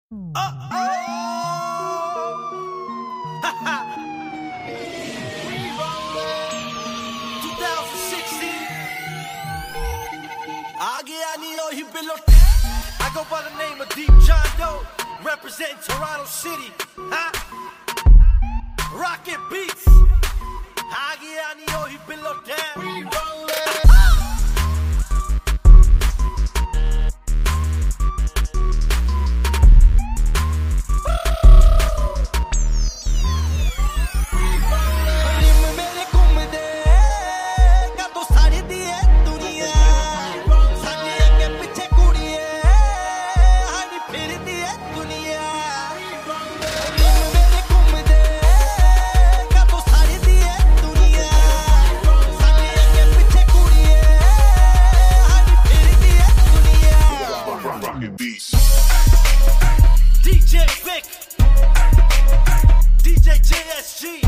I go by the name of Deep John Doe, representing Toronto City. Rocket Beats. Agi ani ohi below down. We rollin'. DJ Vic, DJ JSG,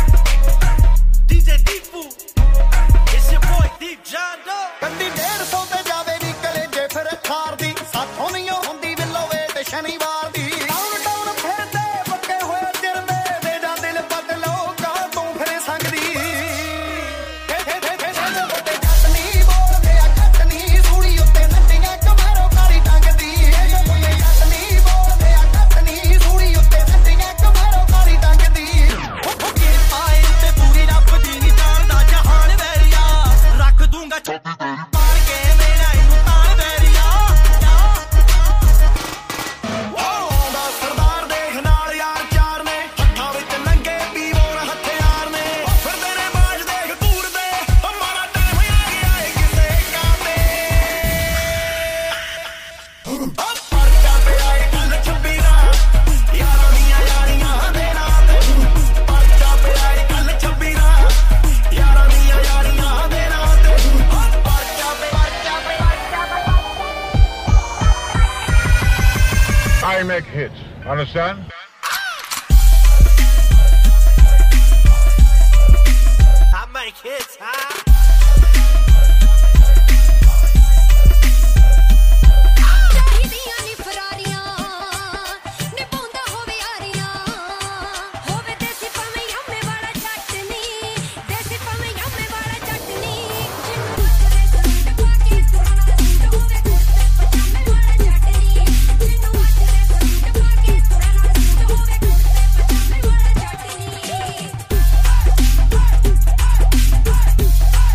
DJ Deepu, it's your boy Deep John Doe. ਕੰਦੀ 150 ਤੇ ਜਾਵੇ ਨੀ ਕਲੇਜੇ ਫਿਰ ਖਾਰ ਦੀ ਸਾਥੋਂ ਨਹੀਂ ਹੁੰਦੀ ਬਿੱਲੋਵੇ ਤੇ ਸ਼ਨੀਵਾਰ ਦੀ down down ਫਿਰਦੇ ਪੱਕੇ ਹੋਏ ਚਿਰਦੇ ਮੇਰਾ ਦਿਲ ਬਦਲੋ ਕਾ ਤੂੰ ਫਿਰ ਸੰਗਦੀ ਤੇ ਜੱਟਨੀ ਬੋਲਦੇ ਆ ਜੱਟਨੀ ਸੂੜੀ ਉੱਤੇ ਨੱਟੀਆਂ ਕਮਾਰੋ ਕਾਲੀ ਟੰਗਦੀ ਜੱਟਨੀ ਬੋਲਦੇ ਆ ਜੱਟਨੀ ਸੂੜੀ ਉੱਤੇ ਨੱਟੀਆਂ ਕਮਾਰੋ ਕਾਲੀ ਟੰਗਦੀ ਕੀ ਪਾਏ ਤੇ ਪੂਰੀ ਰੱਬ ਦੀ ਨੀ ਜਾਣਦਾ ਜਹਾਨ ਵੈਰੀਆ ਰੱਖ ਦੂੰਗਾ ਮਾਰ ਕੇ ਮੇਰਾ ਇਹਨੂੰ ਤਾਣ ਵੈਰੀਆ ਆਉਂਦਾ ਸਰਦਾਰ ਦੇਖ ਨਾਲ ਯਾਰ ਚਾਰ ਨੇ ਹੱਥਾਂ ਵਿੱਚ ਨੰਗੇ ਪੀਵੋਰ ਹਥਿਆਰ ਨੇ ਫਿਰਦੇ ਨੇ ਬਾਜ ਦੇਖ ਘੂਰਦੇ ਹਮਾਰਾ ਟਾਈਮ ਆ ਗਿਆ ਏ ਕਿਸੇ ਕਾਤੇ ਪਰਚਾ ਪਿਆ ਏ ਕੱਲ 26 ਦਾ ਯਾਰਾਂ ਦੀਆਂ ਯਾਰੀਆਂ ਦੇ ਨਾਂ ਤੇ ਪਰਚਾ ਪਿਆ ਏ ਕੱਲ 26 ਦਾ ਯਾਰਾਂ ਦੀਆਂ ਯਾਰੀਆਂ ਦੇ ਨਾਂ ਤੇ ਪਰਚਾ I make hits. Understand? I make hits, huh? ਚਾਹੀਦੀਆਂ ਨੀ ਫਰਾਰੀਆਂ ਨਿਭਾਉਂਦਾ ਹੋਵੇ ਯਾਰੀਆਂ ਹੋਵੇ ਦੇਸੀ ਭਾਵੇਂ ਯਾਮੇ ਵਾਲਾ ਜੱਟ ਨੀ ਦੇਸੀ ਭਾਵੇਂ ਯਾਮੇ ਵਾਲਾ ਜੱਟ ਨੀ ਜਿਹਨੂੰ ਮੱਚਦੇ ਸੂਟ ਪਾ ਕੇ ਤੁਰਨਾ ਸੂਟ ਹੋਵੇ ਕੁੜਤੇ ਪਜਾਮੇ ਵਾਲਾ ਜੱਟ ਨੀ ਜਿਹਨੂੰ ਮੱਚਦੇ ਸੂਟ ਪਾ ਕੇ ਤੁਰਨਾ ਸੂਟ ਹੋਵੇ ਕੁੜਤੇ ਪਜਾਮੇ ਵਾਲਾ ਜੱਟ ਨੀ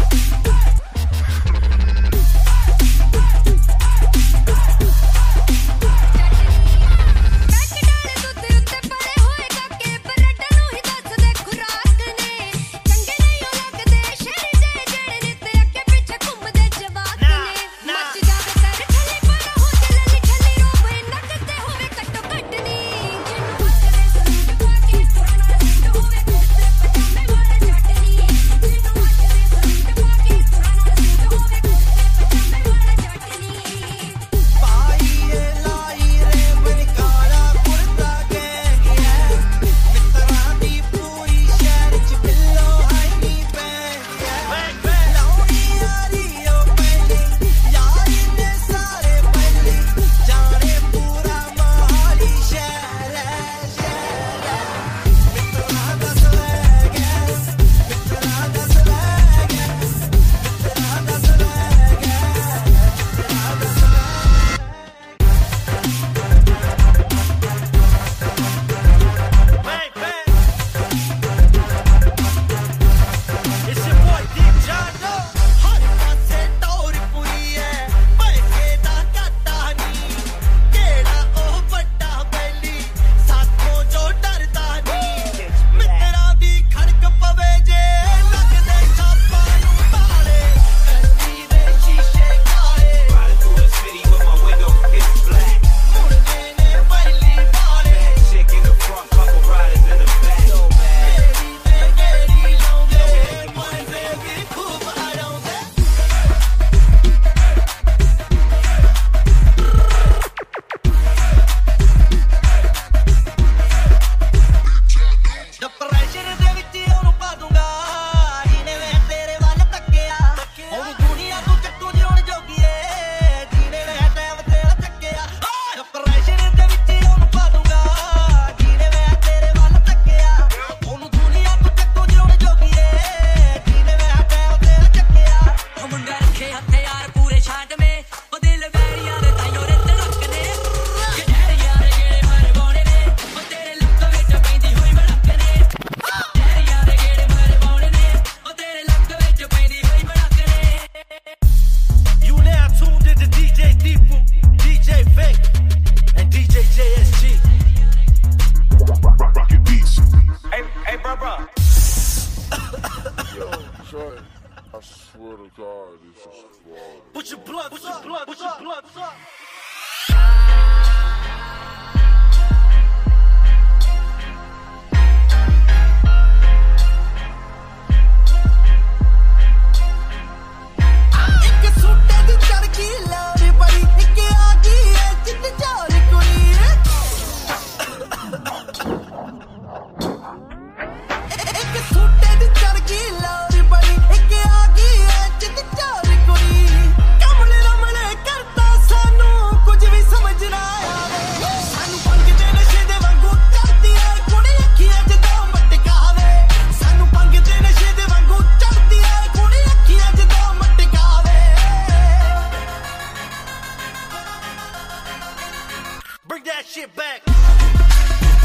it back.